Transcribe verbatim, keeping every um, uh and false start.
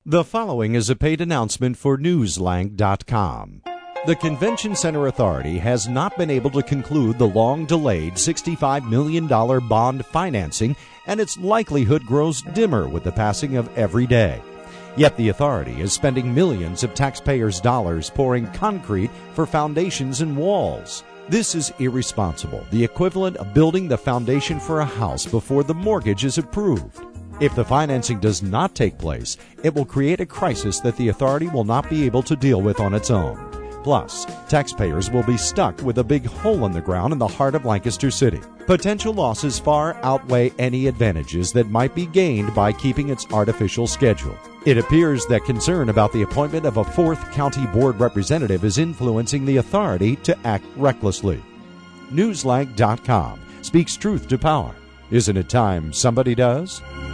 The following is a paid announcement for Newslang dot com. The Convention Center Authority has not been able to conclude the long-delayed sixty-five million dollars bond financing, and its likelihood grows dimmer with the passing of every day. Yet the authority is spending millions of taxpayers' dollars pouring concrete for foundations and walls. This is irresponsible, the equivalent of building the foundation for a house before the mortgage is approved. If the financing does not take place, it will create a crisis that the authority will not be able to deal with on its own. Plus, taxpayers will be stuck with a big hole in the ground in the heart of Lancaster City. Potential losses far outweigh any advantages that might be gained by keeping its artificial schedule. It appears that concern about the appointment of a fourth county board representative is influencing the authority to act recklessly. Newslang dot com speaks truth to power. Isn't it time somebody does?